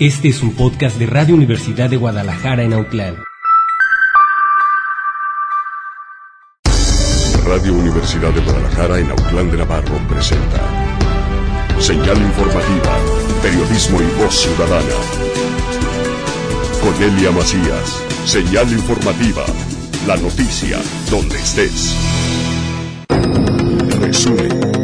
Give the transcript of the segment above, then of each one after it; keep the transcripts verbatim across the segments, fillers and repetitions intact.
Este es un podcast de Radio Universidad de Guadalajara en Autlán. Radio Universidad de Guadalajara en Autlán de Navarro presenta Señal Informativa, Periodismo y Voz Ciudadana. Cornelia Macías, Señal Informativa, la noticia donde estés. Resumen.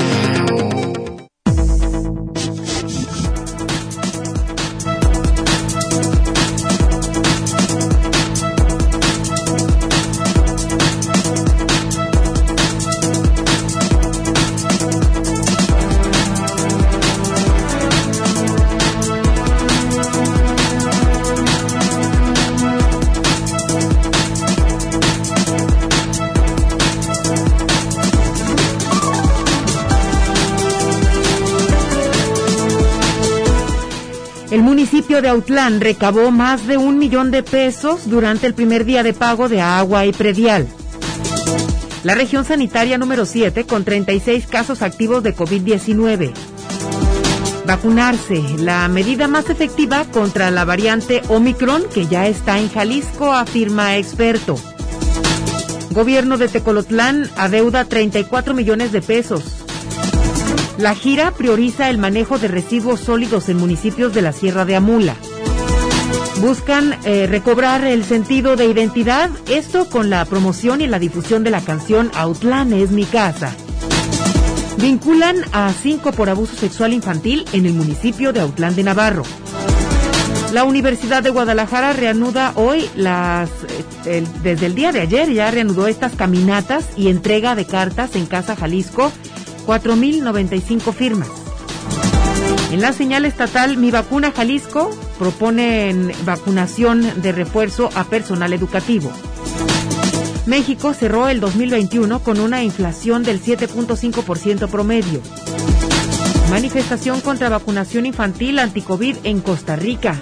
El municipio de Autlán recabó más de un millón de pesos durante el primer día de pago de agua y predial. La región sanitaria número siete con treinta y seis casos activos de COVID diecinueve. Vacunarse, la medida más efectiva contra la variante Omicron que ya está en Jalisco, afirma experto. Gobierno de Tecolotlán adeuda treinta y cuatro millones de pesos. La gira prioriza el manejo de residuos sólidos en municipios de la Sierra de Amula. Buscan eh, recobrar el sentido de identidad, esto con la promoción y la difusión de la canción Autlán es mi casa. Vinculan a cinco por abuso sexual infantil en el municipio de Autlán de Navarro. La Universidad de Guadalajara reanuda hoy las, eh, el, desde el día de ayer ya reanudó estas caminatas y entrega de cartas en Casa Jalisco, cuatro mil noventa y cinco firmas. En la señal estatal Mi Vacuna Jalisco proponen vacunación de refuerzo a personal educativo. México cerró el dos mil veintiuno con una inflación del siete punto cinco por ciento promedio. Manifestación contra vacunación infantil anticovid en Costa Rica.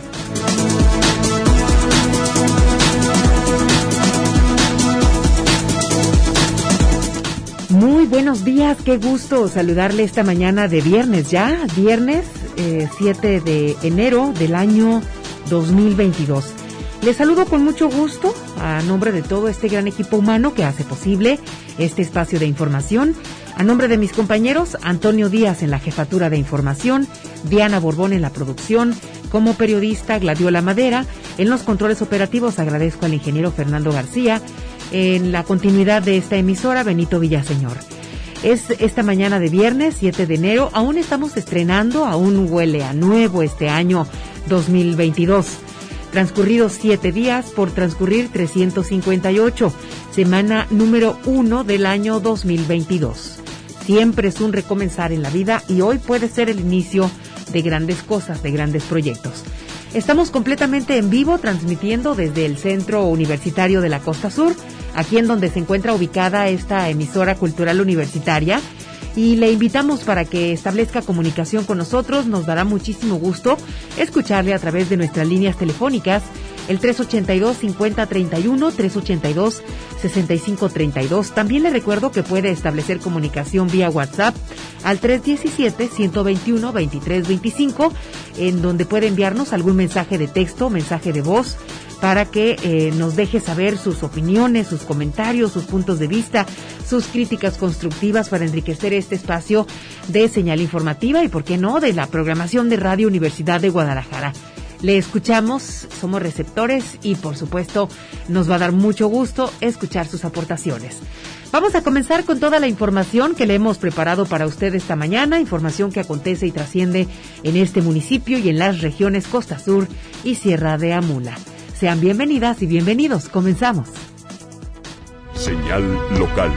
Muy buenos días, qué gusto saludarle esta mañana de viernes ya, viernes eh, siete de enero del año dos mil veintidós. Les saludo con mucho gusto a nombre de todo este gran equipo humano que hace posible este espacio de información. A nombre de mis compañeros, Antonio Díaz en la jefatura de información, Diana Borbón en la producción, como periodista Gladiola Madera, en los controles operativos agradezco al ingeniero Fernando García, en la continuidad de esta emisora, Benito Villaseñor. Es esta mañana de viernes, siete de enero, aún estamos estrenando, aún huele a nuevo este año dos mil veintidós. Transcurridos siete días por transcurrir trescientos cincuenta y ocho, semana número uno del año dos mil veintidós. Siempre es un recomenzar en la vida y hoy puede ser el inicio de grandes cosas, de grandes proyectos. Estamos completamente en vivo transmitiendo desde el Centro Universitario de la Costa Sur, aquí en donde se encuentra ubicada esta emisora cultural universitaria, y le invitamos para que establezca comunicación con nosotros. Nos dará muchísimo gusto escucharle a través de nuestras líneas telefónicas, el tres ochenta y dos, cincuenta treinta y uno, tres ochenta y dos, sesenta y cinco treinta y dos. También le recuerdo que puede establecer comunicación vía WhatsApp al tres diecisiete, ciento veintiuno, veintitrés veinticinco, en donde puede enviarnos algún mensaje de texto, mensaje de voz, para que eh, nos deje saber sus opiniones, sus comentarios, sus puntos de vista, sus críticas constructivas para enriquecer este espacio de señal informativa y, por qué no, de la programación de Radio Universidad de Guadalajara. Le escuchamos, somos receptores y, por supuesto, nos va a dar mucho gusto escuchar sus aportaciones. Vamos a comenzar con toda la información que le hemos preparado para usted esta mañana, información que acontece y trasciende en este municipio y en las regiones Costa Sur y Sierra de Amula. Sean bienvenidas y bienvenidos. Comenzamos. Señal local.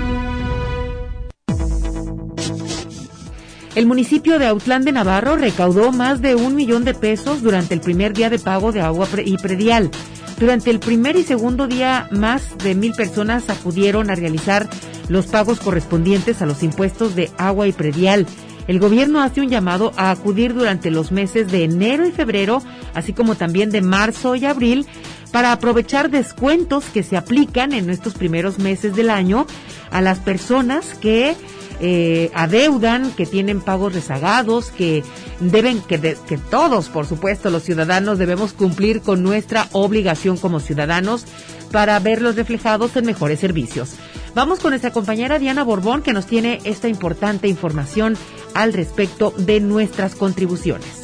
El municipio de Autlán de Navarro recaudó más de un millón de pesos durante el primer día de pago de agua y predial. Durante el primer y segundo día, más de mil personas acudieron a realizar los pagos correspondientes a los impuestos de agua y predial. El gobierno hace un llamado a acudir durante los meses de enero y febrero, así como también de marzo y abril, para aprovechar descuentos que se aplican en estos primeros meses del año a las personas que eh, adeudan, que tienen pagos rezagados, que deben, que, de, que todos, por supuesto, los ciudadanos debemos cumplir con nuestra obligación como ciudadanos para verlos reflejados en mejores servicios. Vamos con nuestra compañera Diana Borbón, que nos tiene esta importante información al respecto de nuestras contribuciones.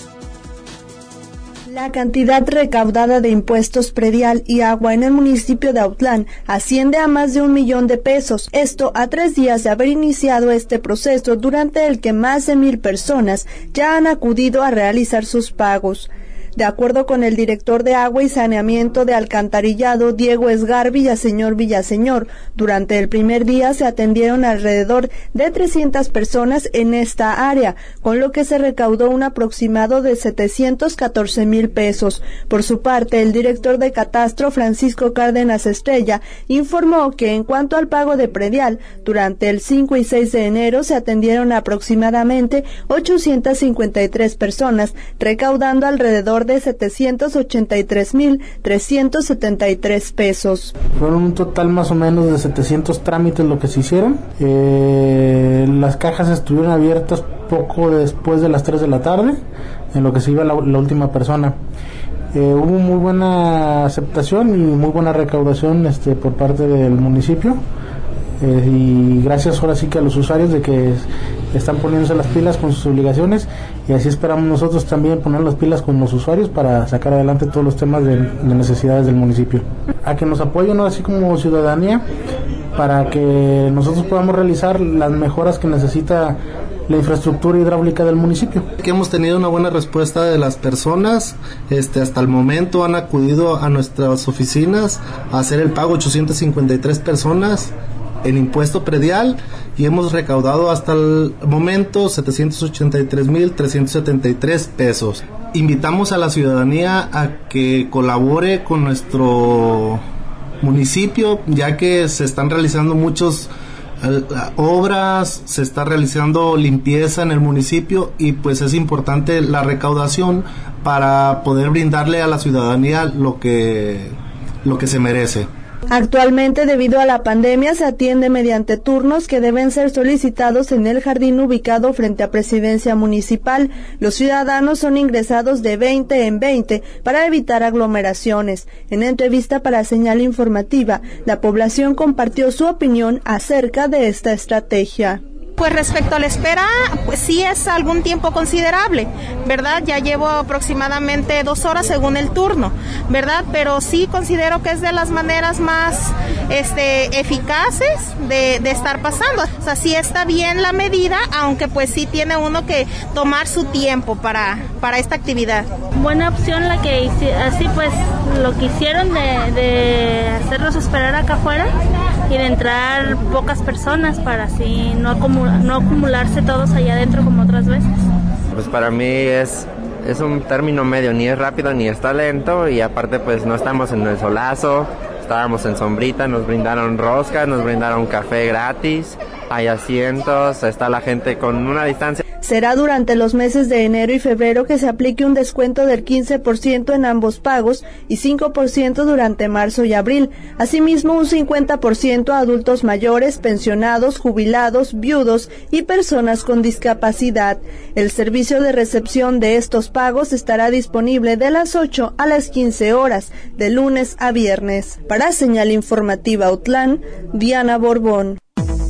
La cantidad recaudada de impuestos predial y agua en el municipio de Autlán asciende a más de un millón de pesos. Esto a tres días de haber iniciado este proceso, durante el que más de mil personas ya han acudido a realizar sus pagos. De acuerdo con el director de Agua y Saneamiento de Alcantarillado, Diego Esgar Villaseñor Villaseñor, durante el primer día se atendieron alrededor de trescientas personas en esta área, con lo que se recaudó un aproximado de setecientos catorce mil pesos. Por su parte, el director de Catastro, Francisco Cárdenas Estrella, informó que en cuanto al pago de predial, durante el cinco y seis de enero se atendieron aproximadamente ochocientas cincuenta y tres personas, recaudando alrededor de setecientos ochenta y tres mil trescientos setenta y tres pesos. Fueron un total más o menos de setecientos trámites lo que se hicieron. Eh, las cajas estuvieron abiertas poco después de las tres de la tarde, en lo que se iba la, la última persona. Eh, hubo muy buena aceptación y muy buena recaudación este, por parte del municipio. Eh, y gracias ahora sí que a los usuarios de que están poniéndose las pilas con sus obligaciones, y así esperamos nosotros también poner las pilas con los usuarios para sacar adelante todos los temas de, de necesidades del municipio. A que nos apoyen, ¿no?, así como ciudadanía, para que nosotros podamos realizar las mejoras que necesita la infraestructura hidráulica del municipio. Que hemos tenido una buena respuesta de las personas, este, hasta el momento han acudido a nuestras oficinas a hacer el pago ochocientas cincuenta y tres personas en impuesto predial, y hemos recaudado hasta el momento setecientos ochenta y tres mil trescientos setenta y tres pesos. Invitamos a la ciudadanía a que colabore con nuestro municipio, ya que se están realizando muchas eh, obras, se está realizando limpieza en el municipio, y pues es importante la recaudación para poder brindarle a la ciudadanía lo que, lo que se merece. Actualmente, debido a la pandemia, se atiende mediante turnos que deben ser solicitados en el jardín ubicado frente a Presidencia Municipal. Los ciudadanos son ingresados de veinte en veinte para evitar aglomeraciones. En entrevista para Señal Informativa, la población compartió su opinión acerca de esta estrategia. Pues respecto a la espera, pues sí es algún tiempo considerable, ¿verdad? Ya llevo aproximadamente dos horas según el turno, ¿verdad? Pero sí considero que es de las maneras más este, eficaces de, de estar pasando. O sea, sí está bien la medida, aunque pues sí tiene uno que tomar su tiempo para, para esta actividad. Buena opción la que hice, así pues lo que hicieron de, de hacerlos esperar acá afuera y de entrar pocas personas para así no acumular no acumularse todos allá adentro como otras veces. Pues para mí es, es un término medio, ni es rápido ni está lento, y aparte pues no estamos en el solazo, estábamos en sombrita, nos brindaron roscas, nos brindaron café gratis, hay asientos, está la gente con una distancia. Será durante los meses de enero y febrero que se aplique un descuento del quince por ciento en ambos pagos y cinco por ciento durante marzo y abril. Asimismo, un cincuenta por ciento a adultos mayores, pensionados, jubilados, viudos y personas con discapacidad. El servicio de recepción de estos pagos estará disponible de las ocho a las quince horas, de lunes a viernes. Para Señal Informativa Autlán, Diana Borbón.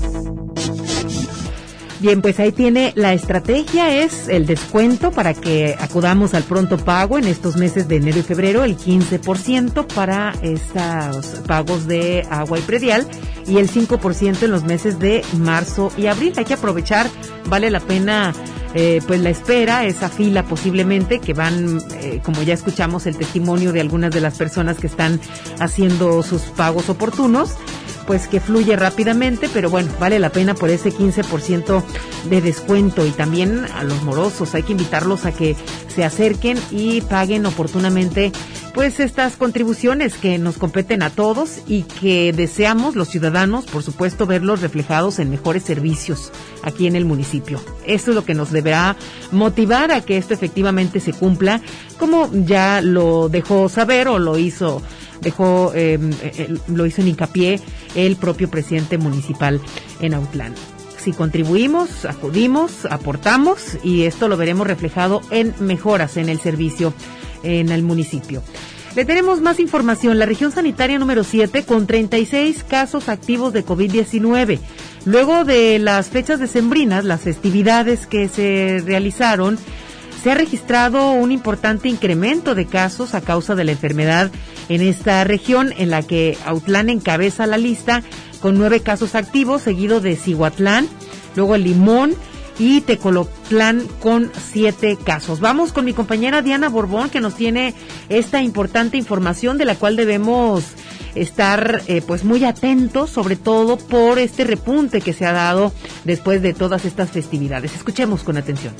Bien, pues ahí tiene la estrategia, es el descuento para que acudamos al pronto pago en estos meses de enero y febrero, el quince por ciento para estos pagos de agua y predial y el cinco por ciento en los meses de marzo y abril. Hay que aprovechar, vale la pena eh, pues la espera, esa fila posiblemente que van, eh, como ya escuchamos el testimonio de algunas de las personas que están haciendo sus pagos oportunos, pues que fluye rápidamente, pero bueno, vale la pena por ese quince por ciento de descuento. Y también a los morosos hay que invitarlos a que se acerquen y paguen oportunamente pues estas contribuciones que nos competen a todos y que deseamos los ciudadanos, por supuesto, verlos reflejados en mejores servicios aquí en el municipio. Eso es lo que nos deberá motivar a que esto efectivamente se cumpla, como ya lo dejó saber o lo hizo dejó eh, eh, lo hizo en hincapié el propio presidente municipal en Autlán. si contribuimos, acudimos, aportamos, y esto lo veremos reflejado en mejoras en el servicio en el municipio. Le tenemos más información. La región sanitaria número siete con treinta y seis casos activos de COVID diecinueve. Luego de las fechas decembrinas, las festividades que se realizaron, se ha registrado un importante incremento de casos a causa de la enfermedad en esta región, en la que Autlán encabeza la lista con nueve casos activos, seguido de Cihuatlán, luego el Limón y Tecolotlán con siete casos. Vamos con mi compañera Diana Borbón, que nos tiene esta importante información de la cual debemos estar eh, pues muy atentos, sobre todo por este repunte que se ha dado después de todas estas festividades. Escuchemos con atención.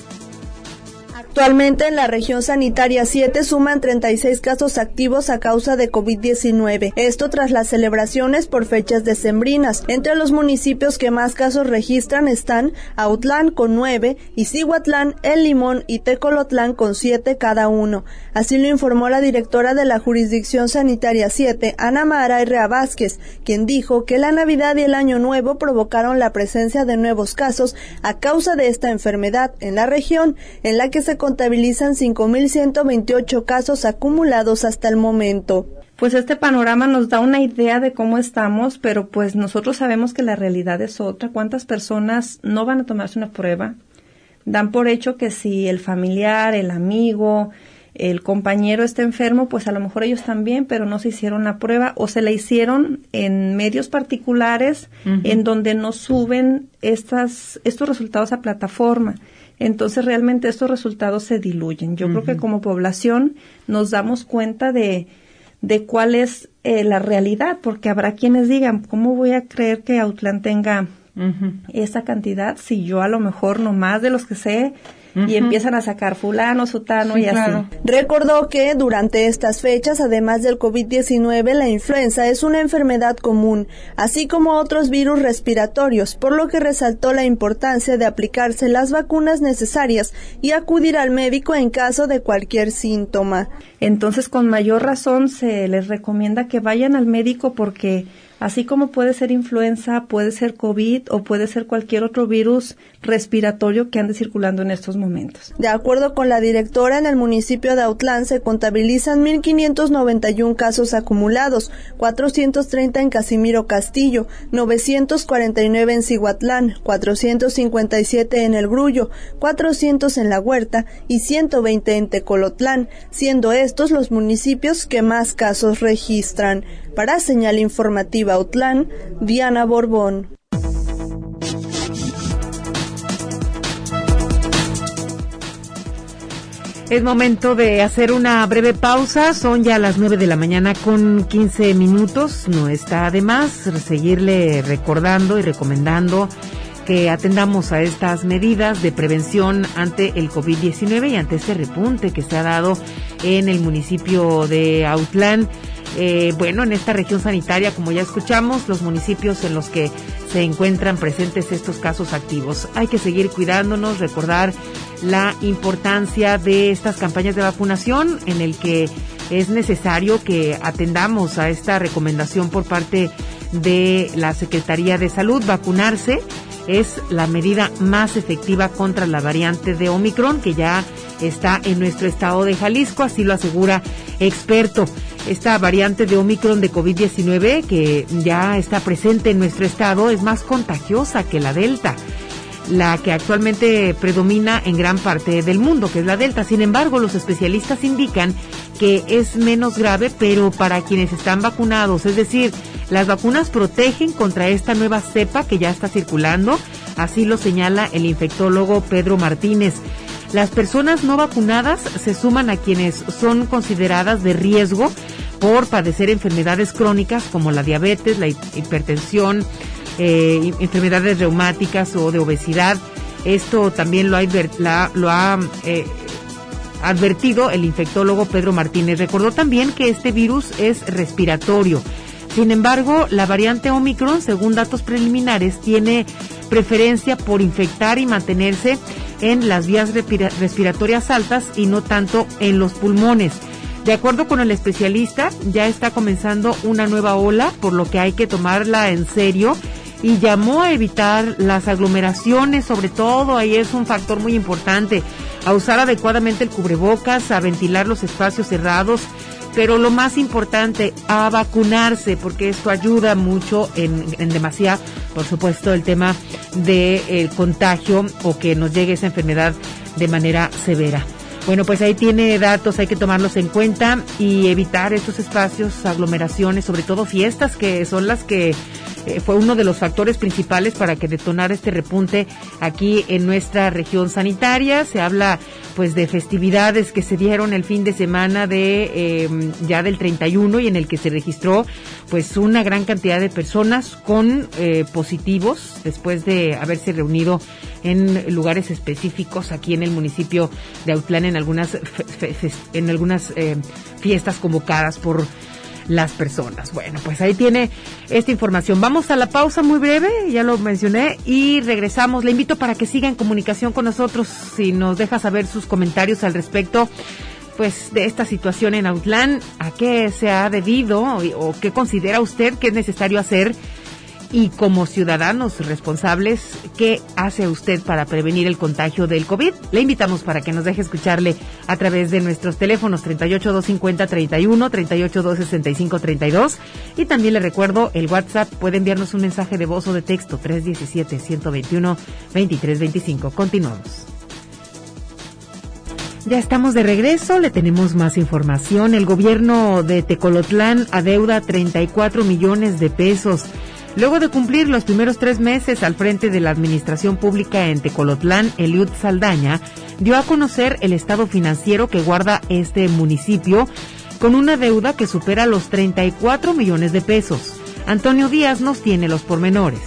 Actualmente en la región sanitaria siete suman treinta y seis casos activos a causa de COVID diecinueve. Esto tras las celebraciones por fechas decembrinas. Entre los municipios que más casos registran están Autlán con nueve y Cihuatlán, El Limón y Tecolotlán con siete cada uno. Así lo informó la directora de la jurisdicción sanitaria siete, Ana Mara Herrera Vázquez, quien dijo que la Navidad y el Año Nuevo provocaron la presencia de nuevos casos a causa de esta enfermedad en la región, en la que se contabilizan cinco mil ciento veintiocho casos acumulados hasta el momento. Pues este panorama nos da una idea de cómo estamos, pero pues nosotros sabemos que la realidad es otra. ¿Cuántas personas no van a tomarse una prueba? Dan por hecho que si el familiar, el amigo, el compañero está enfermo, pues a lo mejor ellos también, pero no se hicieron la prueba o se la hicieron en medios particulares, uh-huh, en donde no suben estas, estos resultados a plataforma. Entonces realmente estos resultados se diluyen. Yo uh-huh. creo que como población nos damos cuenta de, de cuál es eh, la realidad, porque habrá quienes digan, ¿cómo voy a creer que Autlán tenga uh-huh. esa cantidad si yo a lo mejor no más de los que sé? Y uh-huh. empiezan a sacar fulano, sutano sí, y claro. así. Recordó que durante estas fechas, además del COVID diecinueve, la influenza es una enfermedad común, así como otros virus respiratorios, por lo que resaltó la importancia de aplicarse las vacunas necesarias y acudir al médico en caso de cualquier síntoma. Entonces, con mayor razón se les recomienda que vayan al médico, porque así como puede ser influenza, puede ser COVID o puede ser cualquier otro virus respiratorio que ande circulando en estos momentos. De acuerdo con la directora, en el municipio de Autlán se contabilizan mil quinientos noventa y uno casos acumulados, cuatrocientos treinta en Casimiro Castillo, novecientos cuarenta y nueve en Cihuatlán, cuatrocientos cincuenta y siete en El Grullo, cuatrocientos en La Huerta y ciento veinte en Tecolotlán, siendo estos los municipios que más casos registran. Para Señal Informativa Autlán, Diana Borbón. Es momento de hacer una breve pausa. Son ya las nueve de la mañana con quince minutos. No está de más seguirle recordando y recomendando que atendamos a estas medidas de prevención ante el COVID diecinueve y ante este repunte que se ha dado en el municipio de Autlán. Eh, bueno, en esta región sanitaria, como ya escuchamos, los municipios en los que se encuentran presentes estos casos activos. Hay que seguir cuidándonos, recordar la importancia de estas campañas de vacunación, en el que es necesario que atendamos a esta recomendación por parte de la Secretaría de Salud. Vacunarse es la medida más efectiva contra la variante de Omicron, que ya está en nuestro estado de Jalisco, así lo asegura experto. Esta variante de Omicron de COVID diecinueve, que ya está presente en nuestro estado, es más contagiosa que la Delta, la que actualmente predomina en gran parte del mundo, que es la Delta. Sin embargo, los especialistas indican que es menos grave, pero para quienes están vacunados, es decir, las vacunas protegen contra esta nueva cepa que ya está circulando, así lo señala el infectólogo Pedro Martínez. Las personas no vacunadas se suman a quienes son consideradas de riesgo por padecer enfermedades crónicas como la diabetes, la hipertensión, eh, enfermedades reumáticas o de obesidad. Esto también lo ha, la, lo ha eh, advertido el infectólogo Pedro Martínez. Recordó también que este virus es respiratorio. Sin embargo, la variante Omicron, según datos preliminares, tiene preferencia por infectar y mantenerse en las vías respira- respiratorias altas y no tanto en los pulmones. De acuerdo con el especialista, ya está comenzando una nueva ola, por lo que hay que tomarla en serio y llamó a evitar las aglomeraciones, sobre todo, ahí es un factor muy importante, a usar adecuadamente el cubrebocas, a ventilar los espacios cerrados, pero lo más importante, a vacunarse, porque esto ayuda mucho en, en demasía, por supuesto, el tema del de contagio o que nos llegue esa enfermedad de manera severa. Bueno, pues ahí tiene datos, hay que tomarlos en cuenta y evitar estos espacios, aglomeraciones, sobre todo fiestas, que son las que eh, fue uno de los factores principales para que detonara este repunte aquí en nuestra región sanitaria. Se habla pues de festividades que se dieron el fin de semana de eh, ya del treinta y uno y en el que se registró pues una gran cantidad de personas con eh, positivos después de haberse reunido en lugares específicos aquí en el municipio de Autlán en algunas fe, fe, fe, en algunas eh, fiestas convocadas por las personas. Bueno, pues ahí tiene esta información. Vamos a la pausa muy breve, ya lo mencioné, y regresamos. Le invito para que siga en comunicación con nosotros, si nos deja saber sus comentarios al respecto pues de esta situación en Autlán, a qué se ha debido o, o qué considera usted que es necesario hacer, y como ciudadanos responsables, ¿qué hace usted para prevenir el contagio del COVID? Le invitamos para que nos deje escucharle a través de nuestros teléfonos treinta y ocho, doscientos cincuenta, treinta y uno, treinta y ocho, doscientos sesenta y cinco, treinta y dos, y también le recuerdo el WhatsApp, puede enviarnos un mensaje de voz o de texto tres uno siete, ciento veintiuno, veintitrés veinticinco. Continuamos. Ya estamos de regreso, le tenemos más información. El gobierno de Tecolotlán adeuda treinta y cuatro millones de pesos. Luego de cumplir los primeros tres meses al frente de la administración pública en Tecolotlán, Eliud Saldaña dio a conocer el estado financiero que guarda este municipio con una deuda que supera los treinta y cuatro millones de pesos. Antonio Díaz nos tiene los pormenores.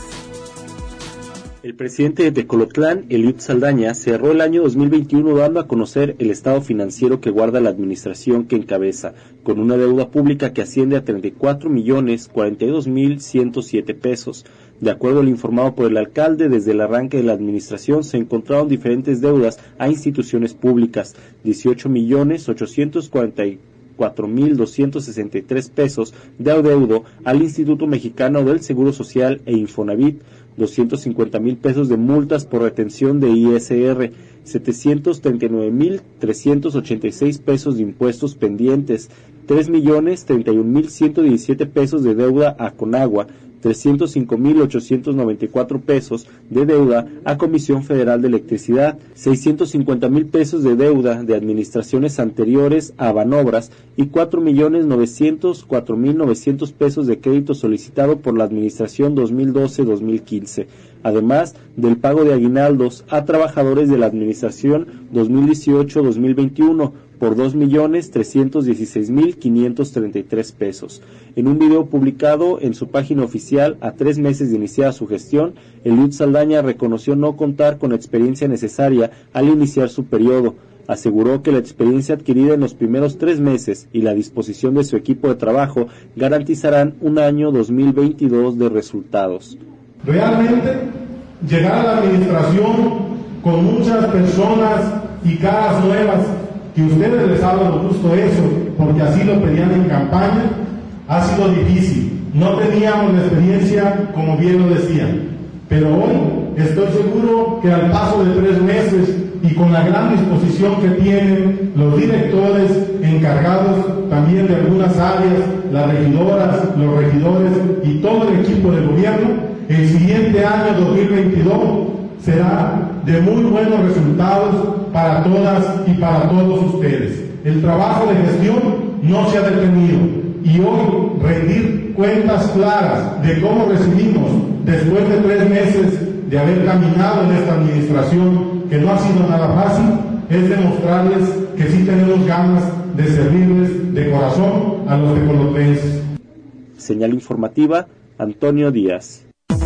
El presidente de Tecolotlán, Eliud Saldaña, cerró el año dos mil veintiuno dando a conocer el estado financiero que guarda la administración que encabeza, con una deuda pública que asciende a treinta y cuatro millones cuarenta y dos mil ciento siete pesos. De acuerdo al informado por el alcalde, desde el arranque de la administración se encontraron diferentes deudas a instituciones públicas, dieciocho millones ochocientos cuarenta y cuatro mil doscientos sesenta y tres pesos de adeudo al Instituto Mexicano del Seguro Social e Infonavit, doscientos cincuenta mil pesos de multas por retención de I S R, setecientos treinta y nueve mil trescientos ochenta y seis pesos de impuestos pendientes, tres millones treinta y un mil ciento diecisiete pesos de deuda a Conagua, trescientos cinco mil ochocientos noventa y cuatro pesos de deuda a Comisión Federal de Electricidad, seiscientos cincuenta mil pesos de deuda de administraciones anteriores a Banobras y cuatro millones novecientos cuatro mil novecientos pesos de crédito solicitado por la administración dos mil doce dos mil quince, además del pago de aguinaldos a trabajadores de la administración dos mil dieciocho dos mil veintiuno por dos millones trescientos dieciséis mil quinientos treinta y tres pesos. En un video publicado en su página oficial a tres meses de iniciar su gestión, Eliud Saldaña reconoció no contar con la experiencia necesaria al iniciar su periodo. Aseguró que la experiencia adquirida en los primeros tres meses y la disposición de su equipo de trabajo garantizarán un año dos mil veintidós de resultados. Realmente, llegar a la administración con muchas personas y caras nuevas, que ustedes les ha dado gusto eso, porque así lo pedían en campaña, ha sido difícil. No teníamos la experiencia, como bien lo decían, pero hoy estoy seguro que al paso de tres meses y con la gran disposición que tienen los directores encargados también de algunas áreas, las regidoras, los regidores y todo el equipo de gobierno, el siguiente año dos mil veintidós será de muy buenos resultados para todas y para todos ustedes. El trabajo de gestión no se ha detenido y hoy rendir cuentas claras de cómo recibimos después de tres meses de haber caminado en esta administración, que no ha sido nada fácil, es demostrarles que sí tenemos ganas de servirles de corazón a los tecolotlenses. Señal informativa, Antonio Díaz.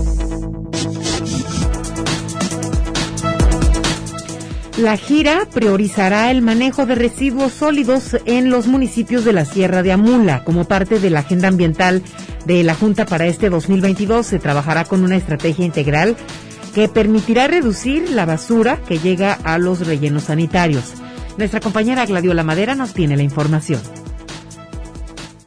La gira priorizará el manejo de residuos sólidos en los municipios de la Sierra de Amula. Como parte de la agenda ambiental de la Junta para este dos mil veintidós, se trabajará con una estrategia integral que permitirá reducir la basura que llega a los rellenos sanitarios. Nuestra compañera Gladiola Madera nos tiene la información.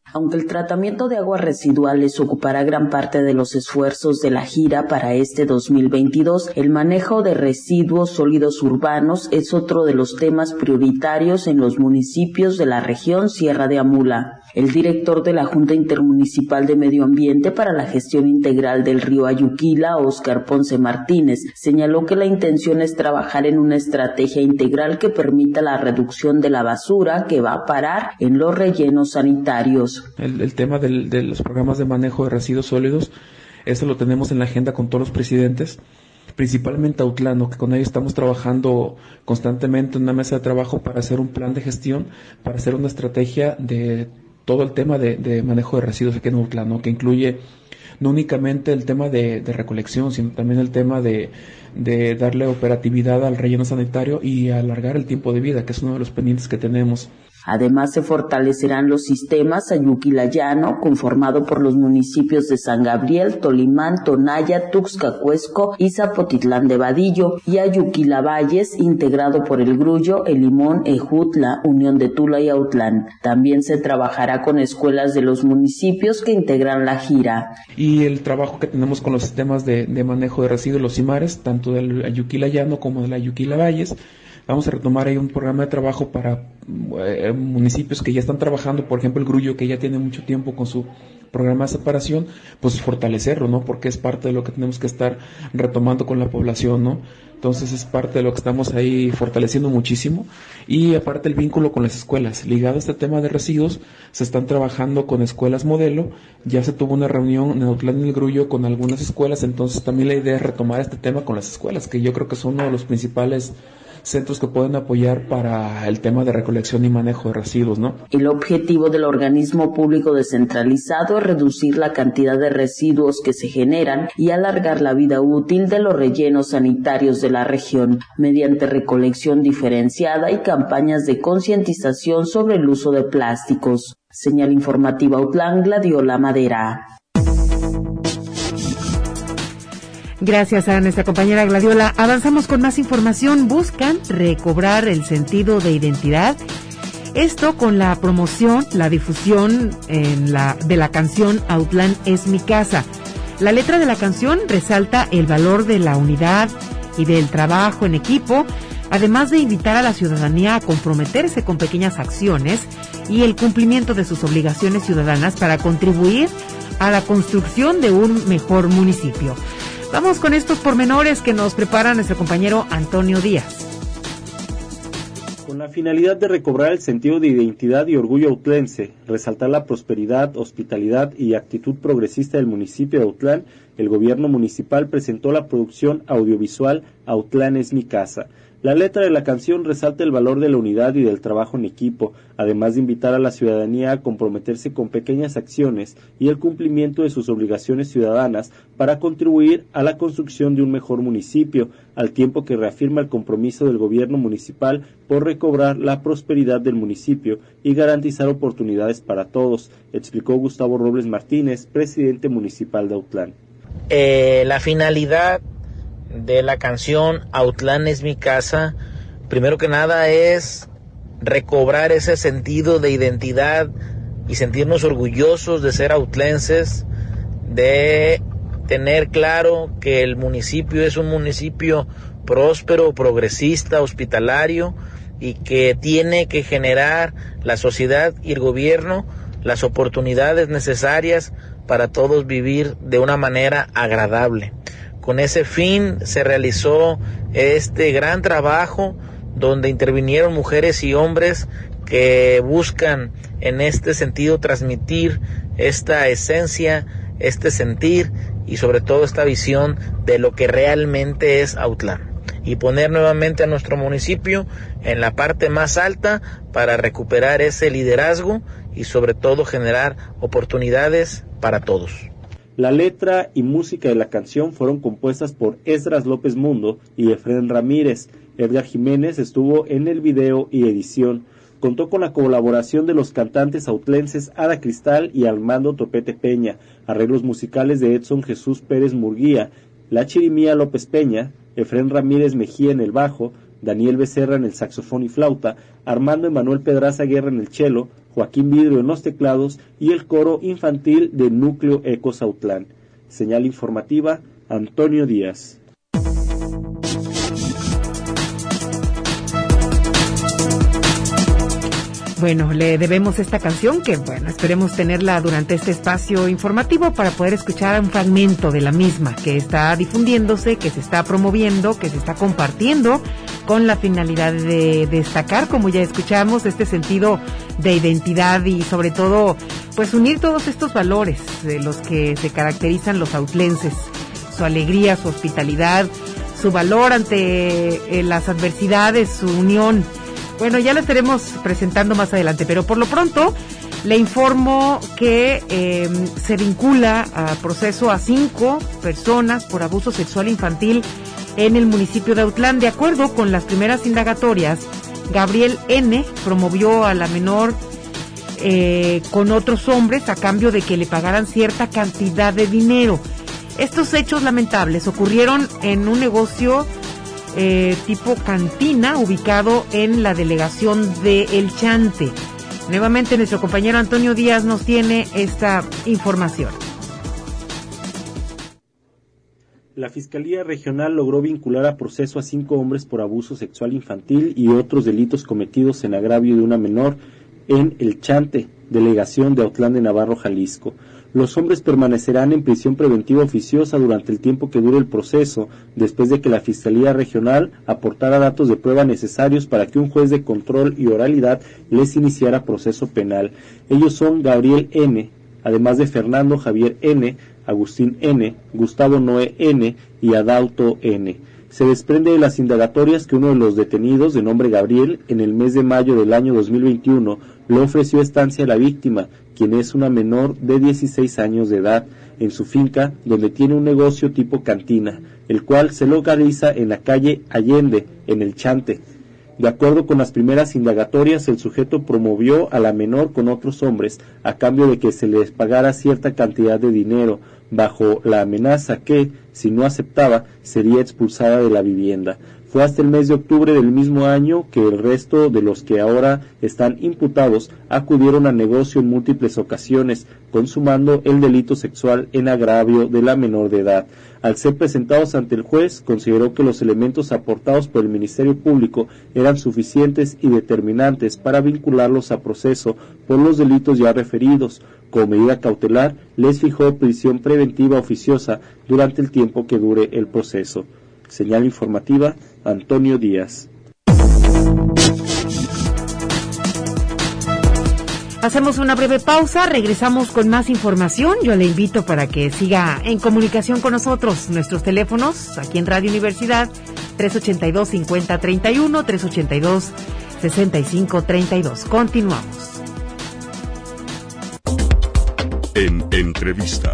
Aunque el tratamiento de aguas residuales ocupará gran parte de los esfuerzos de la gira para este dos mil veintidós, el manejo de residuos sólidos urbanos es otro de los temas prioritarios en los municipios de la región Sierra de Amula. El director de la Junta Intermunicipal de Medio Ambiente para la Gestión Integral del Río Ayuquila, Óscar Ponce Martínez, señaló que la intención es trabajar en una estrategia integral que permita la reducción de la basura que va a parar en los rellenos sanitarios. El, el tema del, de los programas de manejo de residuos sólidos, eso lo tenemos en la agenda con todos los presidentes, principalmente Autlano, que con ellos estamos trabajando constantemente en una mesa de trabajo para hacer un plan de gestión, para hacer una estrategia de todo el tema de, de manejo de residuos aquí en Autlán, ¿no? Que incluye no únicamente el tema de, de recolección, sino también el tema de, de darle operatividad al relleno sanitario y alargar el tiempo de vida, que es uno de los pendientes que tenemos. Además, se fortalecerán los sistemas Ayuquila-Llano, conformado por los municipios de San Gabriel, Tolimán, Tonaya, Tuxcacuesco y Zapotitlán de Vadillo, y Ayuquila-Valles, integrado por El Grullo, El Limón, Ejutla, Unión de Tula y Autlán. También se trabajará con escuelas de los municipios que integran la gira. Y el trabajo que tenemos con los sistemas de, de manejo de residuos, los CIMARES, tanto del Ayuquila-Llano como del Ayuquila-Valles. Vamos a retomar ahí un programa de trabajo para eh, municipios que ya están trabajando, por ejemplo El Grullo, que ya tiene mucho tiempo con su programa de separación, pues fortalecerlo, ¿no? Porque es parte de lo que tenemos que estar retomando con la población, ¿no? Entonces es parte de lo que estamos ahí fortaleciendo muchísimo. Y aparte el vínculo con las escuelas, ligado a este tema de residuos, se están trabajando con escuelas modelo, ya se tuvo una reunión en Autlán y El Grullo con algunas escuelas, entonces también la idea es retomar este tema con las escuelas, que yo creo que son uno de los principales centros que pueden apoyar para el tema de recolección y manejo de residuos, ¿no? El objetivo del organismo público descentralizado es reducir la cantidad de residuos que se generan y alargar la vida útil de los rellenos sanitarios de la región, mediante recolección diferenciada y campañas de concientización sobre el uso de plásticos. Señal informativa Autlán, Gladiola Madera. Gracias a nuestra compañera Gladiola. Avanzamos con más información. Buscan recobrar el sentido de identidad. Esto con la promoción, la difusión en la, de la canción Autlán es mi casa. La letra de la canción resalta el valor de la unidad y del trabajo en equipo, además de invitar a la ciudadanía a comprometerse con pequeñas acciones y el cumplimiento de sus obligaciones ciudadanas para contribuir a la construcción de un mejor municipio. Vamos con estos pormenores que nos prepara nuestro compañero Antonio Díaz. Con la finalidad de recobrar el sentido de identidad y orgullo autlense, resaltar la prosperidad, hospitalidad y actitud progresista del municipio de Autlán, el gobierno municipal presentó la producción audiovisual Autlán es mi casa. La letra de la canción resalta el valor de la unidad y del trabajo en equipo, además de invitar a la ciudadanía a comprometerse con pequeñas acciones y el cumplimiento de sus obligaciones ciudadanas para contribuir a la construcción de un mejor municipio, al tiempo que reafirma el compromiso del gobierno municipal por recobrar la prosperidad del municipio y garantizar oportunidades para todos, explicó Gustavo Robles Martínez, presidente municipal de Autlán. Eh, la finalidad de la canción Autlán es mi casa, primero que nada es recobrar ese sentido de identidad y sentirnos orgullosos de ser autlenses, de tener claro que el municipio es un municipio próspero, progresista, hospitalario y que tiene que generar la sociedad y el gobierno las oportunidades necesarias para todos vivir de una manera agradable. Con ese fin se realizó este gran trabajo donde intervinieron mujeres y hombres que buscan en este sentido transmitir esta esencia, este sentir y sobre todo esta visión de lo que realmente es Autlán y poner nuevamente a nuestro municipio en la parte más alta para recuperar ese liderazgo y sobre todo generar oportunidades para todos. La letra y música de la canción fueron compuestas por Esdras López Mundo y Efrén Ramírez. Edgar Jiménez estuvo en el video y edición. Contó con la colaboración de los cantantes autlenses Ada Cristal y Armando Topete Peña, arreglos musicales de Edson Jesús Pérez Murguía, La Chirimía López Peña, Efrén Ramírez Mejía en el bajo, Daniel Becerra en el saxofón y flauta, Armando Emanuel Pedraza Guerra en el cello, Joaquín Vidrio en los teclados y el coro infantil de Núcleo Ecos Autlán. Señal informativa, Antonio Díaz. Bueno, le debemos esta canción que, bueno, esperemos tenerla durante este espacio informativo para poder escuchar un fragmento de la misma que está difundiéndose, que se está promoviendo, que se está compartiendo con la finalidad de destacar, como ya escuchamos, este sentido de identidad y sobre todo, pues unir todos estos valores de los que se caracterizan los autlenses, su alegría, su hospitalidad, su valor ante eh, las adversidades, su unión. Bueno, ya lo estaremos presentando más adelante, pero por lo pronto le informo que eh, se vincula a proceso a cinco personas por abuso sexual infantil en el municipio de Autlán. De acuerdo con las primeras indagatorias, Gabriel N. promovió a la menor eh, con otros hombres a cambio de que le pagaran cierta cantidad de dinero. Estos hechos lamentables ocurrieron en un negocio Eh, tipo cantina ubicado en la delegación de El Chante. Nuevamente nuestro compañero Antonio Díaz nos tiene esta información. La Fiscalía Regional logró vincular a proceso a cinco hombres por abuso sexual infantil y otros delitos cometidos en agravio de una menor en El Chante, delegación de Autlán de Navarro, Jalisco. Los hombres permanecerán en prisión preventiva oficiosa durante el tiempo que dure el proceso, después de que la Fiscalía Regional aportara datos de prueba necesarios para que un juez de control y oralidad les iniciara proceso penal. Ellos son Gabriel N., además de Fernando Javier N., Agustín N., Gustavo Noé N. y Adauto N. Se desprende de las indagatorias que uno de los detenidos, de nombre Gabriel, en el mes de mayo del año dos mil veintiuno, le ofreció estancia a la víctima, quien es una menor de dieciséis años de edad, en su finca, donde tiene un negocio tipo cantina, el cual se localiza en la calle Allende, en El Chante. De acuerdo con las primeras indagatorias, el sujeto promovió a la menor con otros hombres a cambio de que se les pagara cierta cantidad de dinero, bajo la amenaza que, si no aceptaba, sería expulsada de la vivienda. Fue hasta el mes de octubre del mismo año que el resto de los que ahora están imputados acudieron al negocio en múltiples ocasiones, consumando el delito sexual en agravio de la menor de edad. Al ser presentados ante el juez, consideró que los elementos aportados por el Ministerio Público eran suficientes y determinantes para vincularlos a proceso por los delitos ya referidos. Como medida cautelar, les fijó prisión preventiva oficiosa durante el tiempo que dure el proceso. Señal informativa, Antonio Díaz. Hacemos una breve pausa, regresamos con más información. Yo le invito para que siga en comunicación con nosotros. Nuestros teléfonos aquí en Radio Universidad, tres ochenta y dos, cincuenta, treinta y uno, tres ochenta y dos, sesenta y cinco, treinta y dos. Continuamos. En entrevista.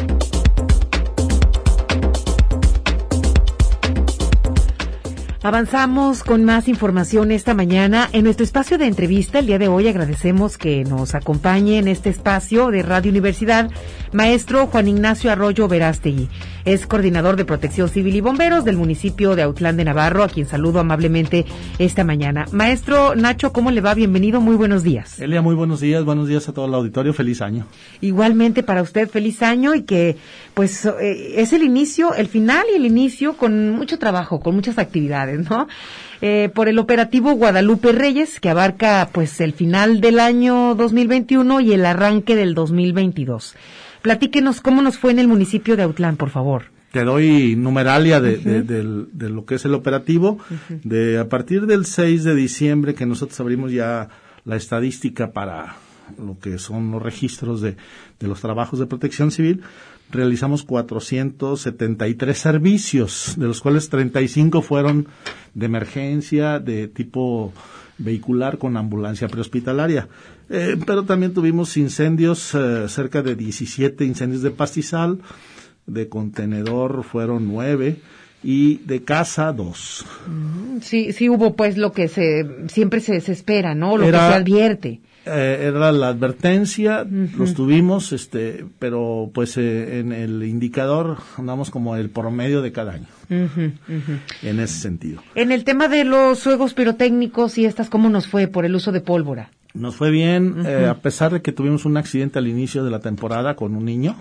Avanzamos con más información esta mañana en nuestro espacio de entrevista. El día de hoy agradecemos que nos acompañe en este espacio de Radio Universidad maestro Juan Ignacio Arroyo Verástegui. Es coordinador de Protección Civil y Bomberos del municipio de Autlán de Navarro, a quien saludo amablemente esta mañana. Maestro Nacho, ¿cómo le va? Bienvenido, muy buenos días. Elia, muy buenos días, buenos días a todo el auditorio, feliz año. Igualmente para usted, feliz año, y que pues eh, es el inicio, el final y el inicio con mucho trabajo, con muchas actividades, ¿no? Eh, por el operativo Guadalupe Reyes, que abarca pues el final del año dos mil veintiuno y el arranque del dos mil veintidós. Platíquenos cómo nos fue en el municipio de Autlán, por favor. Te doy numeralia de, uh-huh. de, de, de, de lo que es el operativo. Uh-huh. De a partir del seis de diciembre, que nosotros abrimos ya la estadística para lo que son los registros de, de los trabajos de protección civil, realizamos cuatrocientos setenta y tres servicios, de los cuales treinta y cinco fueron de emergencia, de tipo vehicular con ambulancia prehospitalaria. Eh, pero también tuvimos incendios, eh, cerca de diecisiete incendios de pastizal, de contenedor fueron nueve y de casa dos. Sí, sí hubo pues lo que se siempre se, se espera, ¿no? Lo Era, que se advierte. Eh, era la advertencia, uh-huh. los tuvimos, este, pero pues eh, en el indicador andamos como el promedio de cada año. Uh-huh, uh-huh. En ese sentido. En el tema de los fuegos pirotécnicos y estas, ¿cómo nos fue por el uso de pólvora? Nos fue bien, Uh-huh. eh, a pesar de que tuvimos un accidente al inicio de la temporada con un niño.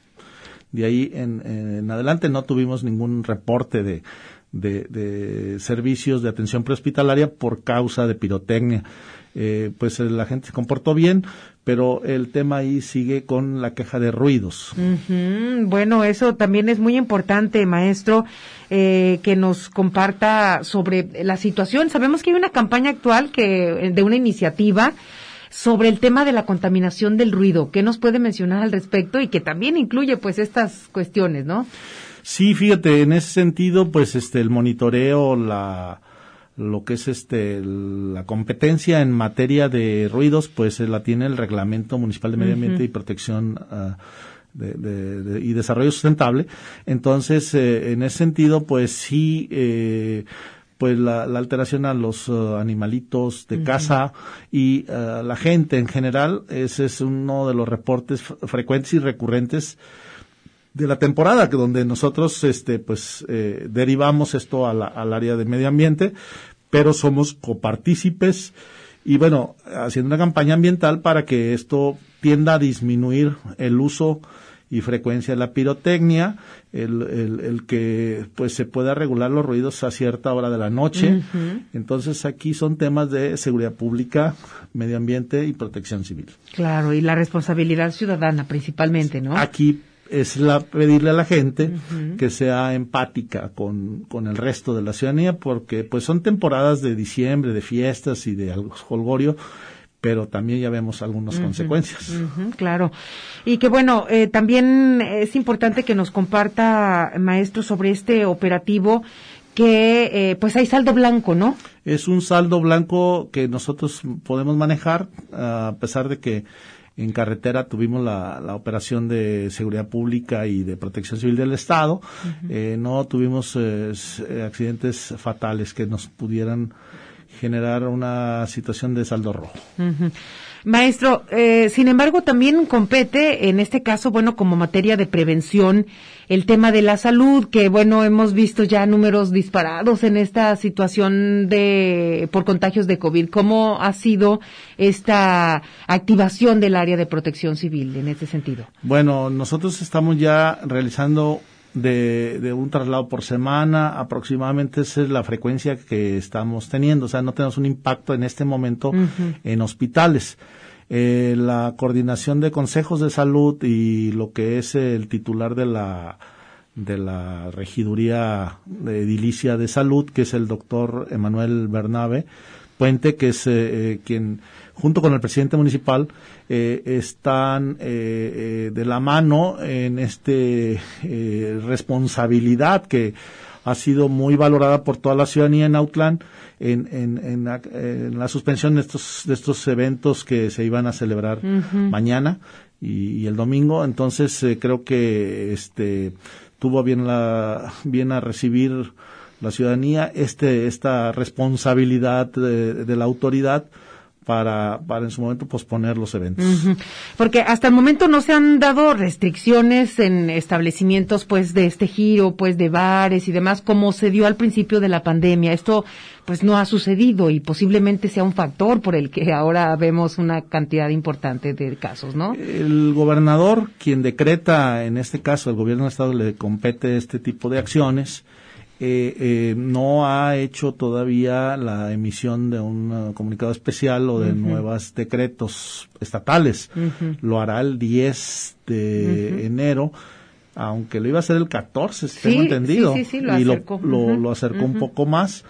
De ahí en, en adelante no tuvimos ningún reporte de, de, de servicios de atención prehospitalaria por causa de pirotecnia. Eh, pues eh, la gente se comportó bien, pero el tema ahí sigue con la queja de ruidos. Uh-huh. Bueno, eso también es muy importante, maestro, eh, que nos comparta sobre la situación. Sabemos que hay una campaña actual que de una iniciativa sobre el tema de la contaminación del ruido. ¿Qué nos puede mencionar al respecto? Y que también incluye, pues, estas cuestiones, ¿no? Sí, fíjate, en ese sentido, pues, este, el monitoreo, la, lo que es este, la competencia en materia de ruidos, pues, la tiene el Reglamento Municipal de Medio Ambiente uh-huh. y Protección uh, de, de, de, y Desarrollo Sustentable. Entonces, eh, en ese sentido, pues, sí, eh, pues la, la alteración a los uh, animalitos de uh-huh. casa y uh, la gente en general, ese es uno de los reportes f- frecuentes y recurrentes de la temporada, que donde nosotros este pues eh, derivamos esto a la, al área de medio ambiente, pero somos copartícipes y bueno, haciendo una campaña ambiental para que esto tienda a disminuir el uso y frecuencia de la pirotecnia, el, el, el que pues se pueda regular los ruidos a cierta hora de la noche. Uh-huh. Entonces aquí son temas de seguridad pública, medio ambiente y protección civil. Claro, y la responsabilidad ciudadana principalmente, ¿no? Aquí es la, pedirle a la gente uh-huh. que sea empática con, con el resto de la ciudadanía, porque pues son temporadas de diciembre, de fiestas y de holgorio, pero también ya vemos algunas uh-huh, consecuencias. Uh-huh, claro. Y que bueno, eh, también es importante que nos comparta, maestro, sobre este operativo que eh, pues hay saldo blanco, ¿no? Es un saldo blanco que nosotros podemos manejar, a pesar de que en carretera tuvimos la, la operación de seguridad pública y de protección civil del Estado. Uh-huh. Eh, no tuvimos eh, accidentes fatales que nos pudieran generar una situación de saldo rojo. Uh-huh. Maestro, eh, sin embargo, también compete, en este caso, bueno, como materia de prevención, el tema de la salud, que bueno, hemos visto ya números disparados en esta situación de, por contagios de COVID. ¿Cómo ha sido esta activación del área de protección civil en ese sentido? Bueno, nosotros estamos ya realizando de, de un traslado por semana, aproximadamente esa es la frecuencia que estamos teniendo, o sea, no tenemos un impacto en este momento uh-huh. en hospitales. Eh, la coordinación de consejos de salud y lo que es el titular de la de la regiduría de edilicia de salud, que es el doctor Emanuel Bernabe Puente, que es eh, quien junto con el presidente municipal eh, están eh, eh, de la mano en este eh, responsabilidad que ha sido muy valorada por toda la ciudadanía en Autlán en, en, en, la, en la suspensión de estos, de estos eventos que se iban a celebrar uh-huh. mañana y, y el domingo. Entonces eh, creo que este tuvo bien la bien a recibir la ciudadanía este esta responsabilidad de, de la autoridad para para en su momento posponer los eventos. Uh-huh. Porque hasta el momento no se han dado restricciones en establecimientos pues de este giro, pues de bares y demás, como se dio al principio de la pandemia. Esto pues no ha sucedido y posiblemente sea un factor por el que ahora vemos una cantidad importante de casos, ¿no? El gobernador, quien decreta, en este caso el gobierno del estado le compete este tipo de acciones, Eh, eh, no ha hecho todavía la emisión de un uh, comunicado especial o de uh-huh. nuevos decretos estatales. Uh-huh. Lo hará el diez de uh-huh. enero, aunque lo iba a hacer el catorce, sí, tengo entendido. Sí, sí, sí, lo y acercó. lo, Uh-huh. lo, lo acercó uh-huh. un poco más.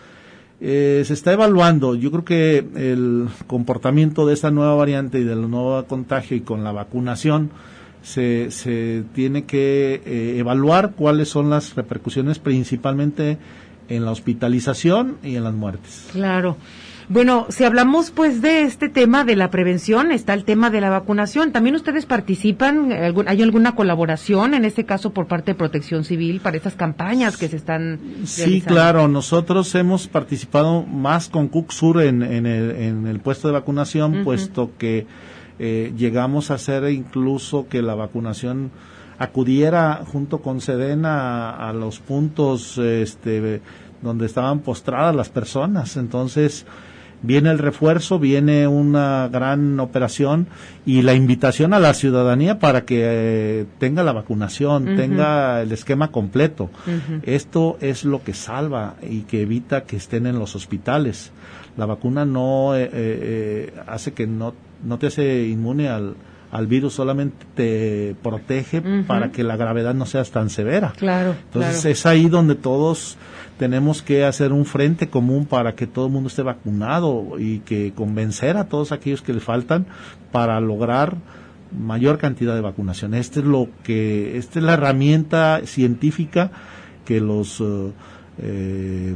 Eh, se está evaluando. Yo creo que el comportamiento de esta nueva variante y del nuevo contagio y con la vacunación Se, se tiene que eh, evaluar cuáles son las repercusiones principalmente en la hospitalización y en las muertes. Claro. Bueno, si hablamos pues de este tema de la prevención, está el tema de la vacunación. ¿También ustedes participan? ¿Hay alguna colaboración, en este caso por parte de Protección Civil, para estas campañas que se están Sí, realizando? claro. Nosotros hemos participado más con CUCSUR en, en, el, en el puesto de vacunación, uh-huh. puesto que Eh, llegamos a hacer incluso que la vacunación acudiera junto con Sedena a, a los puntos este, donde estaban postradas las personas. Entonces, viene el refuerzo, viene una gran operación y la invitación a la ciudadanía para que eh, tenga la vacunación, uh-huh. tenga el esquema completo. Uh-huh. Esto es lo que salva y que evita que estén en los hospitales. La vacuna no eh, eh, hace que no, no te hace inmune al, al virus, solamente te protege uh-huh. para que la gravedad no sea tan severa. Claro. Entonces claro. es ahí donde todos tenemos que hacer un frente común para que todo el mundo esté vacunado y que convencer a todos aquellos que le faltan para lograr mayor cantidad de vacunación. Este es lo que, esta es la herramienta científica que los uh, eh,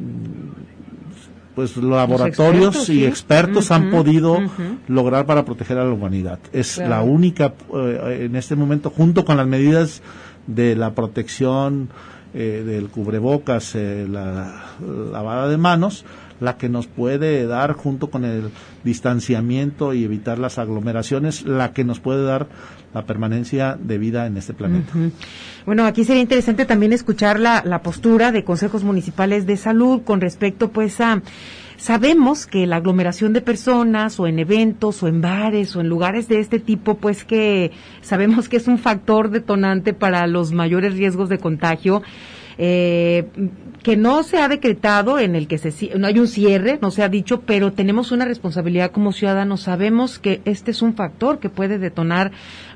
pues laboratorios expertos, y ¿sí? expertos uh-huh, han podido uh-huh. lograr para proteger a la humanidad. Es claro. la única uh, en este momento, junto con las medidas de la protección eh, del cubrebocas, eh, la lavada de manos, la que nos puede dar, junto con el distanciamiento y evitar las aglomeraciones, la que nos puede dar la permanencia de vida en este planeta. Uh-huh. Bueno, aquí sería interesante también escuchar la, la postura de consejos municipales de salud con respecto, pues, a... Sabemos que la aglomeración de personas o en eventos o en bares o en lugares de este tipo, pues que sabemos que es un factor detonante para los mayores riesgos de contagio. Eh, que no se ha decretado, en el que se no hay un cierre, no se ha dicho, pero tenemos una responsabilidad como ciudadanos. Sabemos que este es un factor que puede detonar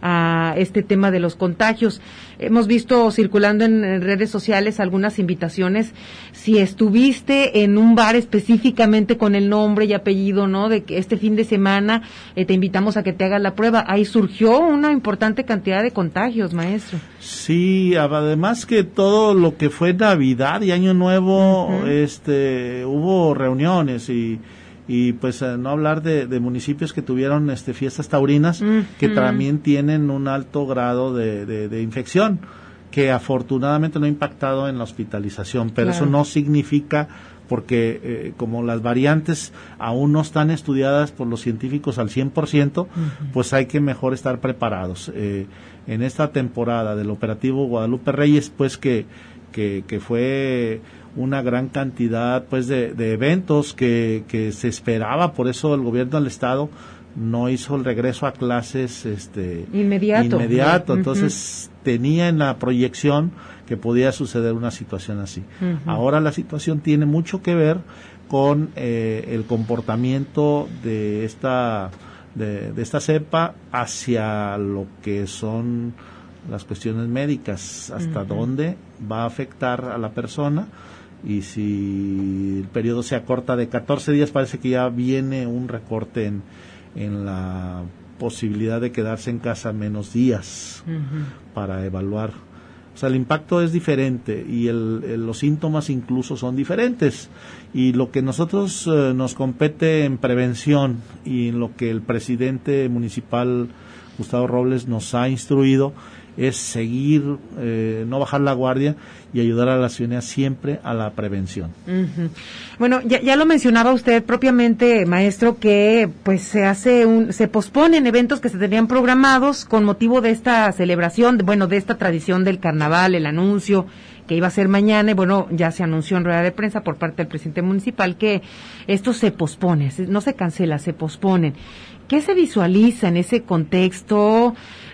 a uh, este tema de los contagios. Hemos visto circulando en, en redes sociales algunas invitaciones. Si estuviste en un bar específicamente con el nombre y apellido, ¿no?, de que este fin de semana eh, te invitamos a que te hagas la prueba. Ahí surgió una importante cantidad de contagios, maestro. Sí, además que todo lo que fue Navidad y Año Nuevo, uh-huh. este, hubo reuniones y y pues eh, no hablar de, de municipios que tuvieron este fiestas taurinas uh-huh. que también tienen un alto grado de, de, de infección, que afortunadamente no ha impactado en la hospitalización, pero claro. eso no significa, porque eh, como las variantes aún no están estudiadas por los científicos al cien por ciento, uh-huh. pues hay que mejor estar preparados. Eh, en esta temporada del operativo Guadalupe Reyes, pues que que, que fue una gran cantidad pues de, de eventos que, que se esperaba, por eso el gobierno del estado no hizo el regreso a clases este inmediato, inmediato. Uh-huh. Entonces tenía en la proyección que podía suceder una situación así. Uh-huh. Ahora la situación tiene mucho que ver con eh, el comportamiento de esta de, de esta cepa hacia lo que son las cuestiones médicas, hasta uh-huh. dónde va a afectar a la persona, y si el periodo se acorta de catorce días, parece que ya viene un recorte en, en la posibilidad de quedarse en casa menos días uh-huh. para evaluar. O sea, el impacto es diferente y el, el, los síntomas incluso son diferentes, y lo que nosotros eh, nos compete en prevención y en lo que el presidente municipal Gustavo Robles nos ha instruido es seguir, eh, no bajar la guardia y ayudar a la ciudadanía siempre a la prevención. Uh-huh. Bueno, ya, ya lo mencionaba usted propiamente, maestro, que pues se hace un, se posponen eventos que se tenían programados con motivo de esta celebración, de, bueno, de esta tradición del carnaval, el anuncio que iba a ser mañana, y bueno, ya se anunció en rueda de prensa por parte del presidente municipal que esto se pospone, no se cancela, se posponen. ¿Qué se visualiza en ese contexto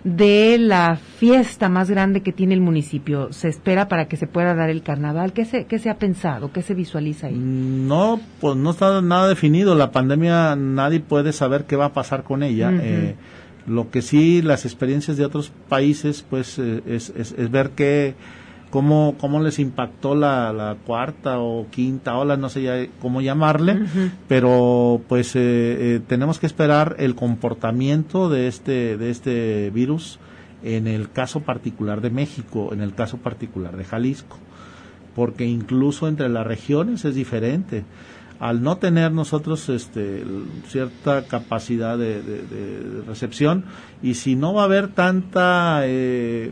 de la fiesta más grande que tiene el municipio? ¿Se espera para que se pueda dar el carnaval? ¿Qué se, qué se ha pensado? ¿Qué se visualiza ahí? No, pues no está nada definido. La pandemia, nadie puede saber qué va a pasar con ella. Uh-huh. Eh, lo que sí, las experiencias de otros países, pues eh, es, es, es ver que cómo cómo les impactó la, la cuarta o quinta ola, no sé ya cómo llamarle, uh-huh. pero pues eh, eh, tenemos que esperar el comportamiento de este de este virus en el caso particular de México, en el caso particular de Jalisco, porque incluso entre las regiones es diferente. Al no tener nosotros este cierta capacidad de, de, de recepción, y si no va a haber tanta eh,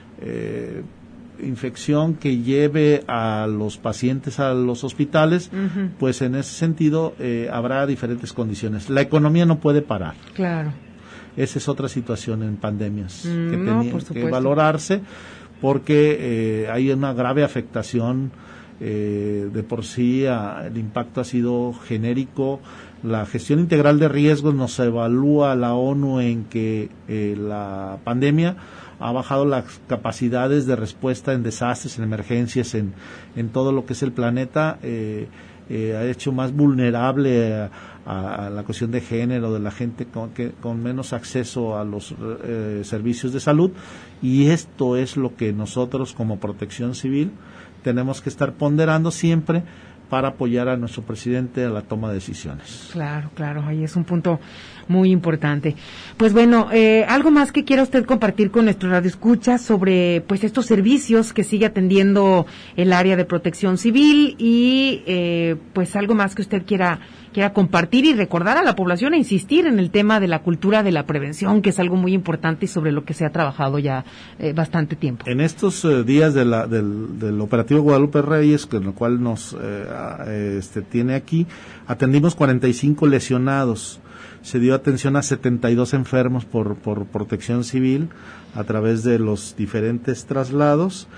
eh, infección que lleve a los pacientes a los hospitales, uh-huh. pues en ese sentido eh, habrá diferentes condiciones. La economía no puede parar. Claro. Esa es otra situación en pandemias mm, que no, tiene que valorarse, porque eh, hay una grave afectación Eh, de por sí a, el impacto ha sido genérico. La gestión integral de riesgos nos evalúa la ONU en que eh, la pandemia ha bajado las capacidades de respuesta en desastres, en emergencias, en, en todo lo que es el planeta, eh, eh, ha hecho más vulnerable a, a, a la cuestión de género de la gente con, que, con menos acceso a los eh, servicios de salud, y esto es lo que nosotros como Protección Civil tenemos que estar ponderando siempre para apoyar a nuestro presidente a la toma de decisiones. Claro, claro, ahí es un punto muy importante. Pues bueno, eh, algo más que quiera usted compartir con nuestro radioescuchas sobre pues estos servicios que sigue atendiendo el área de Protección Civil y eh, pues algo más que usted quiera quiera compartir y recordar a la población e insistir en el tema de la cultura de la prevención, que es algo muy importante y sobre lo que se ha trabajado ya eh, bastante tiempo. En estos eh, días de la, del, del operativo Guadalupe Reyes, con el cual nos eh, este, tiene aquí, atendimos cuarenta y cinco lesionados. Se dio atención a setenta y dos enfermos por, por Protección Civil a través de los diferentes traslados,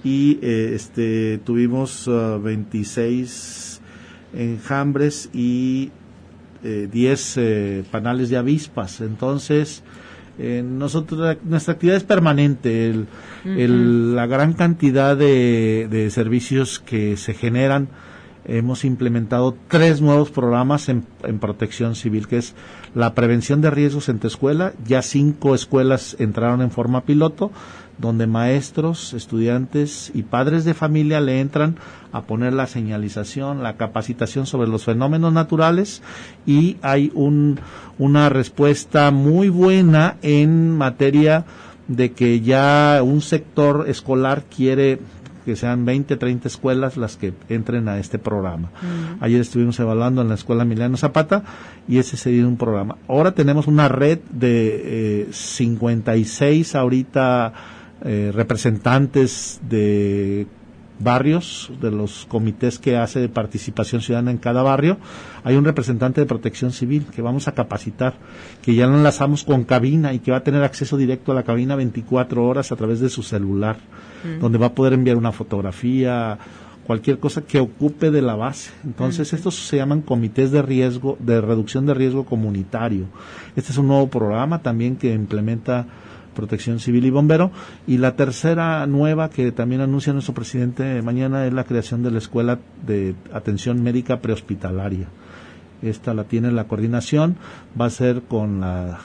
y eh, este tuvimos uh, veintiséis enjambres y eh, diez eh, panales de avispas. Entonces, eh, nosotros nuestra actividad es permanente. El, uh-huh. el, la gran cantidad de, de servicios que se generan, hemos implementado tres nuevos programas en, en Protección Civil, que es la prevención de riesgos en tu escuela. Ya cinco escuelas entraron en forma piloto, donde maestros, estudiantes y padres de familia le entran a poner la señalización, la capacitación sobre los fenómenos naturales, y hay un, una respuesta muy buena en materia de que ya un sector escolar quiere que sean veinte, treinta escuelas las que entren a este programa. Uh-huh. Ayer estuvimos evaluando en la escuela Emiliano Zapata y ese sería un programa. Ahora tenemos una red de eh, cincuenta y seis ahorita eh, representantes de barrios, de los comités que hace de participación ciudadana en cada barrio. Hay un representante de Protección Civil que vamos a capacitar, que ya lo enlazamos con cabina y que va a tener acceso directo a la cabina veinticuatro horas a través de su celular, uh-huh. donde va a poder enviar una fotografía, cualquier cosa que ocupe de la base. Entonces, uh-huh. estos se llaman comités de riesgo, de reducción de riesgo comunitario. Este es un nuevo programa también que implementa Protección Civil y Bombero. Y la tercera nueva que también anuncia nuestro presidente mañana es la creación de la Escuela de Atención Médica Prehospitalaria. Esta la tiene la coordinación, va a ser con la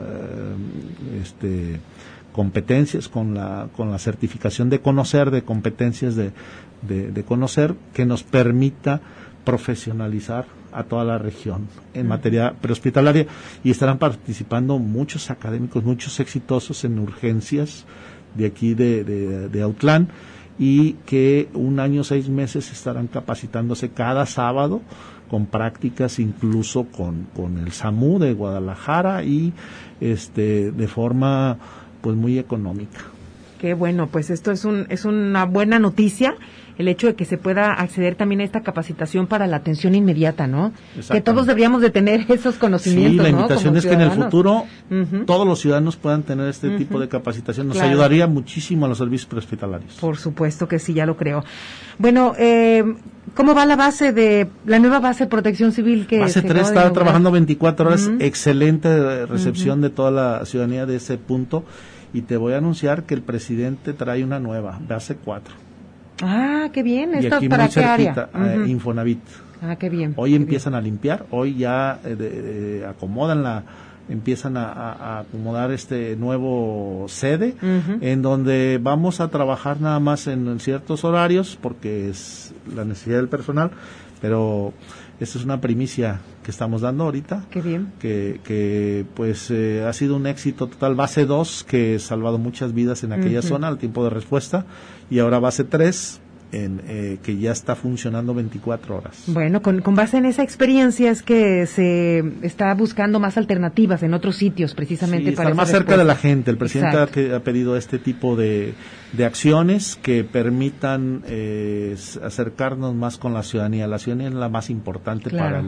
uh, este competencias, con la con la certificación de conocer, de competencias de, de, de conocer, que nos permita profesionalizar a toda la región en materia prehospitalaria, y estarán participando muchos académicos, muchos exitosos en urgencias de aquí de, de, de Autlán, y que un año, seis meses estarán capacitándose cada sábado con prácticas incluso con, con el SAMU de Guadalajara, y este de forma pues muy económica. Qué bueno, pues esto es un es una buena noticia, el hecho de que se pueda acceder también a esta capacitación para la atención inmediata, ¿no? Que todos deberíamos de tener esos conocimientos, ¿no? Sí, la invitación ¿no? es que en el futuro uh-huh. todos los ciudadanos puedan tener este uh-huh. tipo de capacitación. Nos claro. ayudaría muchísimo a los servicios prehospitalarios. Por supuesto que sí, ya lo creo. Bueno, eh, ¿cómo va la base de, la nueva base de Protección Civil? Que Base tres está trabajando veinticuatro horas, uh-huh. excelente recepción uh-huh. de toda la ciudadanía de ese punto. Y te voy a anunciar que el presidente trae una nueva, base cuatro. Ah, qué bien. ¿Esto para qué área? Uh-huh. Eh, Infonavit. Ah, qué bien. Hoy qué empiezan bien. a limpiar, hoy ya eh, de, de, acomodan la, empiezan a, a, a acomodar este nuevo sede, uh-huh. en donde vamos a trabajar nada más en, en ciertos horarios, porque es la necesidad del personal, pero esta es una primicia que estamos dando ahorita. Qué bien. Que, que pues eh, ha sido un éxito total. Base dos, que ha salvado muchas vidas en aquella uh-huh. zona al tiempo de respuesta. Y ahora base tres, en, eh, que ya está funcionando veinticuatro horas. Bueno, con, con base en esa experiencia es que se está buscando más alternativas en otros sitios, precisamente sí, para estar más respuesta. cerca de la gente. El presidente ha, ha pedido este tipo de, de acciones que permitan eh, acercarnos más con la ciudadanía. La ciudadanía es la más importante claro. para el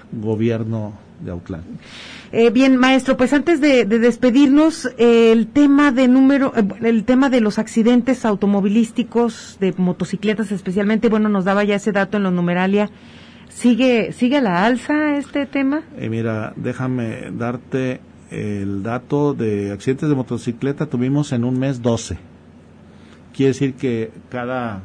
gobierno de Autlán. Eh, bien, maestro, pues antes de, de despedirnos, eh, el tema de número, eh, el tema de los accidentes automovilísticos, de motocicletas especialmente, bueno, nos daba ya ese dato en la numeralia. ¿Sigue, sigue a la alza este tema? Eh, mira, déjame darte el dato de accidentes de motocicleta. Tuvimos en un mes doce. Quiere decir que cada...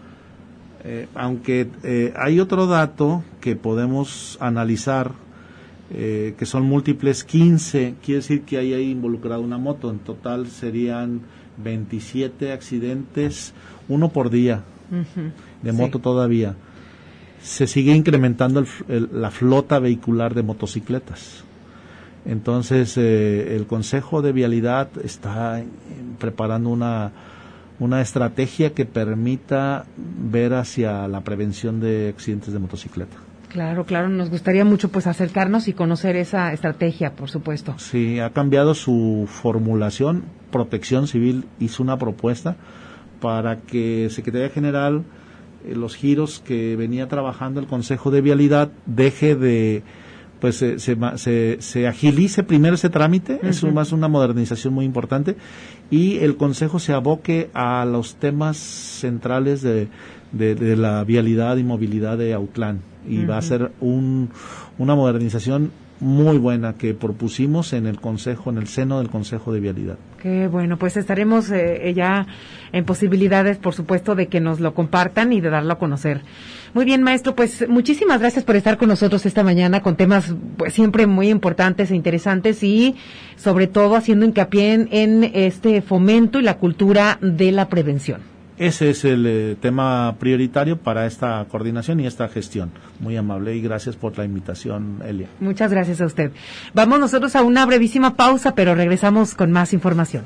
Eh, aunque eh, hay otro dato que podemos analizar, eh, que son múltiples quince, quiere decir que hay ahí involucrado una moto. En total serían veintisiete accidentes, uno por día, uh-huh. de moto sí. Todavía. Se sigue incrementando el, el, la flota vehicular de motocicletas. Entonces, eh, el Consejo de Vialidad está eh, preparando una, una estrategia que permita ver hacia la prevención de accidentes de motocicleta. Claro, claro, nos gustaría mucho pues acercarnos y conocer esa estrategia, por supuesto. Sí, ha cambiado su formulación. Protección Civil hizo una propuesta para que Secretaría General, los giros que venía trabajando el Consejo de Vialidad, deje de, pues se, se, se, se agilice primero ese trámite, uh-huh. Es más una modernización muy importante, y el Consejo se aboque a los temas centrales de, de, de la vialidad y movilidad de Autlán, y uh-huh. va a ser un, una modernización muy buena que propusimos en el Consejo, en el seno del Consejo de Vialidad. Qué bueno, pues estaremos eh, ya en posibilidades, por supuesto, de que nos lo compartan y de darlo a conocer. Muy bien, maestro, pues muchísimas gracias por estar con nosotros esta mañana con temas pues siempre muy importantes e interesantes y sobre todo haciendo hincapié en, en este fomento y la cultura de la prevención. Ese es el eh, tema prioritario para esta coordinación y esta gestión. Muy amable y gracias por la invitación, Elia. Muchas gracias a usted. Vamos nosotros a una brevísima pausa, pero regresamos con más información.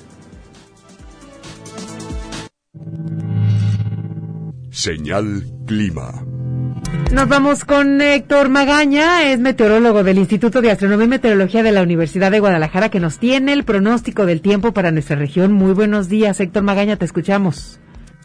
Señal Clima. Nos vamos con Héctor Magaña, es meteorólogo del Instituto de Astronomía y Meteorología de la Universidad de Guadalajara, que nos tiene el pronóstico del tiempo para nuestra región. Muy buenos días, Héctor Magaña, te escuchamos.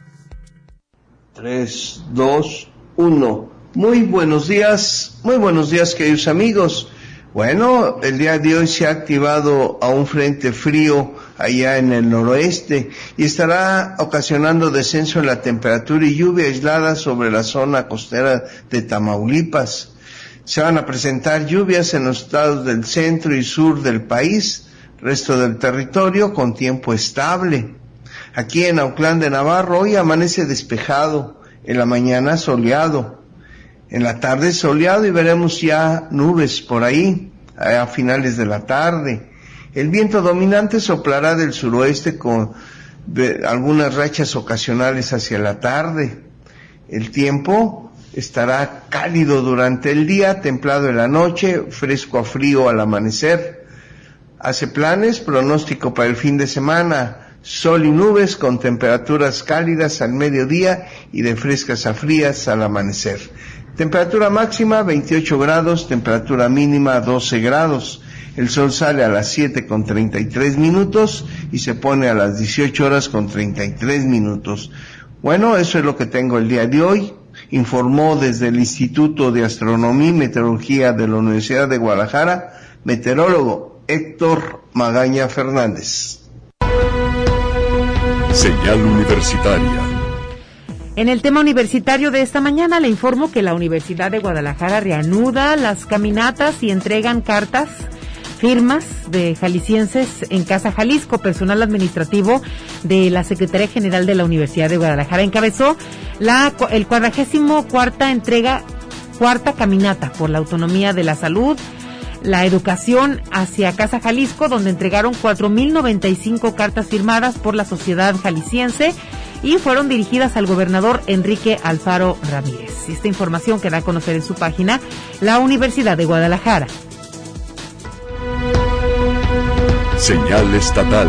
Tres, dos, uno. Muy buenos días, muy buenos días, queridos amigos. Bueno, el día de hoy se ha activado a un frente frío allá en el noroeste y estará ocasionando descenso en la temperatura y lluvia aislada sobre la zona costera de Tamaulipas. Se van a presentar lluvias en los estados del centro y sur del país, resto del territorio con tiempo estable. Aquí en Autlán de Navarro hoy amanece despejado, en la mañana soleado, en la tarde soleado y veremos ya nubes por ahí a finales de la tarde. El viento dominante soplará del suroeste con algunas rachas ocasionales hacia la tarde. El tiempo estará cálido durante el día, templado en la noche, fresco a frío al amanecer. Hace planes, pronóstico para el fin de semana. Sol y nubes con temperaturas cálidas al mediodía y de frescas a frías al amanecer. Temperatura máxima veintiocho grados, temperatura mínima doce grados. El sol sale a las siete con treinta y tres minutos y se pone a las dieciocho horas con treinta y tres minutos. Bueno, eso es lo que tengo el día de hoy. Informó desde el Instituto de Astronomía y Meteorología de la Universidad de Guadalajara, meteorólogo Héctor Magaña Fernández. Señal universitaria. En el tema universitario de esta mañana le informo que la Universidad de Guadalajara reanuda las caminatas y entregan cartas, firmas de jaliscienses en Casa Jalisco. Personal administrativo de la Secretaría General de la Universidad de Guadalajara encabezó la el cuadragésimo cuarta entrega, cuarta caminata por la autonomía de la salud, la educación hacia Casa Jalisco, donde entregaron cuatro mil noventa y cinco cartas firmadas por la sociedad jalisciense y fueron dirigidas al gobernador Enrique Alfaro Ramírez. Esta información queda a conocer en su página, la Universidad de Guadalajara. Señal estatal.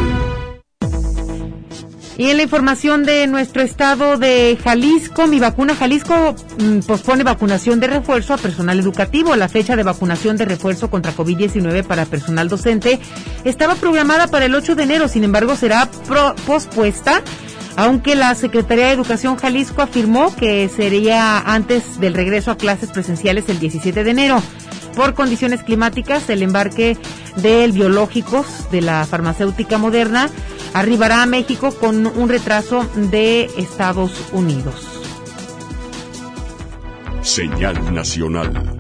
Y en la información de nuestro estado de Jalisco, Mi Vacuna Jalisco mmm, pospone vacunación de refuerzo a personal educativo. La fecha de vacunación de refuerzo contra COVID diecinueve para personal docente estaba programada para el ocho de enero, sin embargo será pro- pospuesta, aunque la Secretaría de Educación Jalisco afirmó que sería antes del regreso a clases presenciales el diecisiete de enero. por condiciones climáticas, el embarque de biológicos de la farmacéutica Moderna arribará a México con un retraso de Estados Unidos. Señal nacional.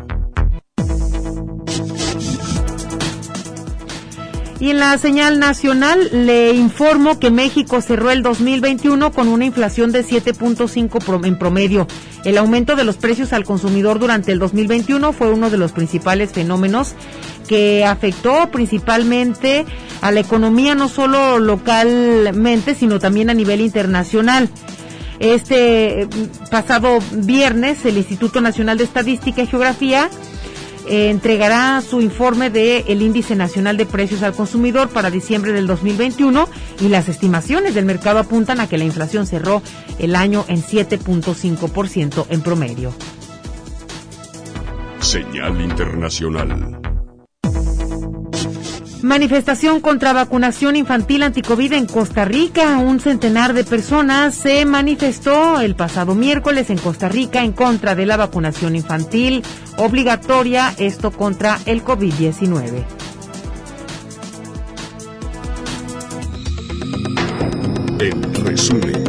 Y en la señal nacional le informo que México cerró el dos mil veintiuno con una inflación de siete punto cinco en promedio. El aumento de los precios al consumidor durante el dos mil veintiuno fue uno de los principales fenómenos que afectó principalmente a la economía, no solo localmente, sino también a nivel internacional. Este pasado viernes, el Instituto Nacional de Estadística y Geografía Eh, entregará su informe del Índice Nacional de Precios al Consumidor para diciembre del dos mil veintiuno y las estimaciones del mercado apuntan a que la inflación cerró el año en siete punto cinco por ciento en promedio. Señal internacional. Manifestación contra vacunación infantil anticovid en Costa Rica. Un centenar de personas se manifestó el pasado miércoles en Costa Rica en contra de la vacunación infantil obligatoria, esto contra el COVID diecinueve. El resumen.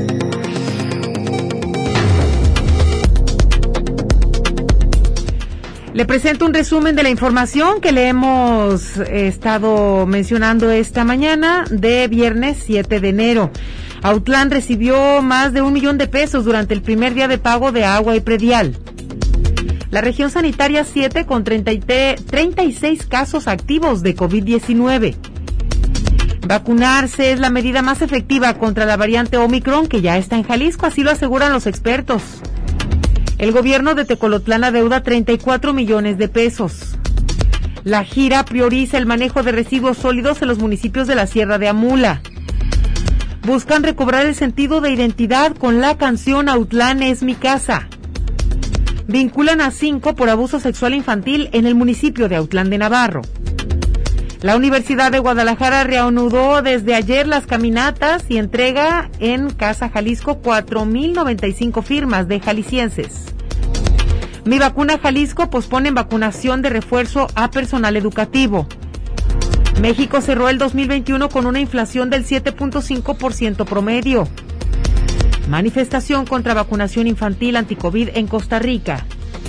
Le presento un resumen de la información que le hemos estado mencionando esta mañana de viernes siete de enero. Autlán recibió más de un millón de pesos durante el primer día de pago de agua y predial. La región sanitaria siete con treinta y seis casos activos de COVID diecinueve. Vacunarse es la medida más efectiva contra la variante Omicron que ya está en Jalisco, así lo aseguran los expertos. El gobierno de Tecolotlán adeuda treinta y cuatro millones de pesos. La gira prioriza el manejo de residuos sólidos en los municipios de la Sierra de Amula. Buscan recobrar el sentido de identidad con la canción Autlán es mi casa. Vinculan a cinco por abuso sexual infantil en el municipio de Autlán de Navarro. La Universidad de Guadalajara reanudó desde ayer las caminatas y entrega en Casa Jalisco cuatro mil noventa y cinco firmas de jaliscienses. Mi Vacuna Jalisco pospone vacunación de refuerzo a personal educativo. México cerró el dos mil veintiuno con una inflación del siete punto cinco por ciento promedio. Manifestación contra vacunación infantil anticovid en Costa Rica.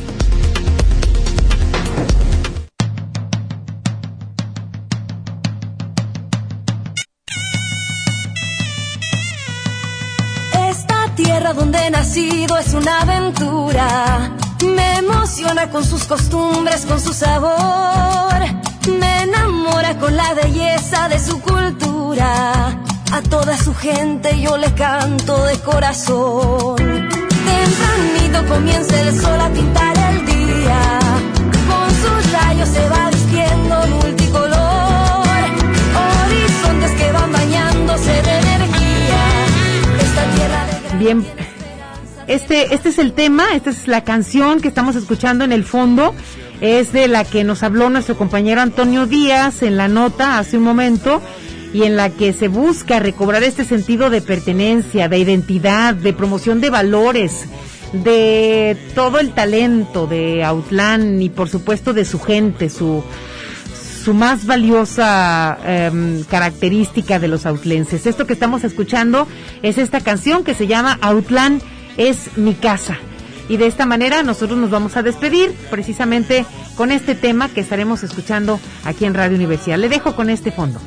Tierra donde he nacido es una aventura, me emociona con sus costumbres, con su sabor, me enamora con la belleza de su cultura, a toda su gente yo le canto de corazón. Tempranito comienza el sol a pintar el día, con sus rayos se va vistiendo multicolor, horizontes que van bañándose de energía, esta tierra de... Bien, este, este es el tema, esta es la canción que estamos escuchando en el fondo, es de la que nos habló nuestro compañero Antonio Díaz en la nota hace un momento, y en la que se busca recobrar este sentido de pertenencia, de identidad, de promoción de valores, de todo el talento de Autlán y por supuesto de su gente, su... su más valiosa eh, característica de los autlenses. Esto que estamos escuchando es esta canción que se llama Autlán es mi casa. Y de esta manera nosotros nos vamos a despedir precisamente con este tema que estaremos escuchando aquí en Radio Universidad. Le dejo con este fondo.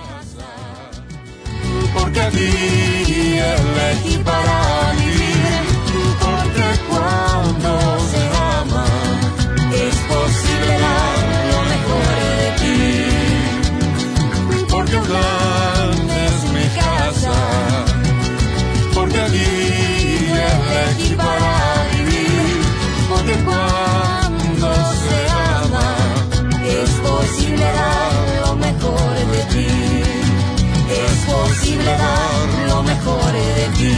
Porque aquí elegí para vivir, porque cuando se ama es posible dar lo mejor de ti, porque Autlán es mi casa, porque allí elegí para vivir, porque cuando se ama es posible dar lo mejor de ti, es posible dar lo mejor de ti.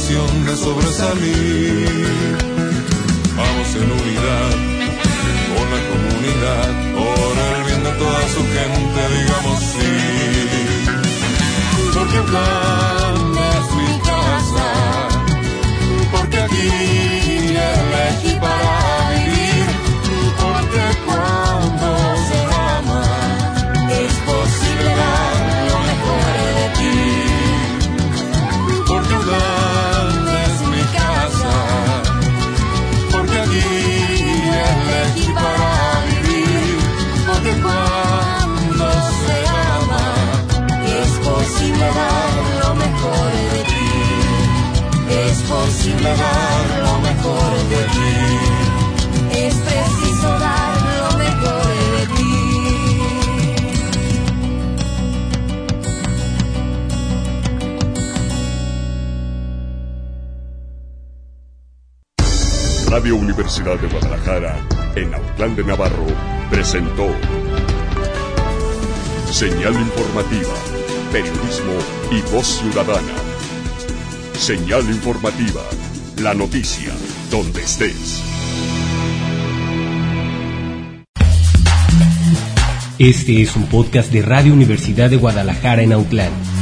ilusión de sobresalir. Vamos en unidad con la comunidad, por el bien de toda su gente, digamos sí. Porque Autlán es mi casa, porque aquí elegí para vivir, porque cuando se ama es posible dar lo mejor de ti. Porque Autlán es mi casa, porque aquí elegí para vivir, porque cuando se ama es posible dar lo mejor de ti. Es posible dar lo mejor de ti. Es preciso dar lo mejor de ti. Radio Universidad de Guadalajara, en Autlán de Navarro, presentó Señal Informativa, Periodismo y Voz Ciudadana. Señal Informativa, la noticia, donde estés. Este es un podcast de Radio Universidad de Guadalajara en Autlán.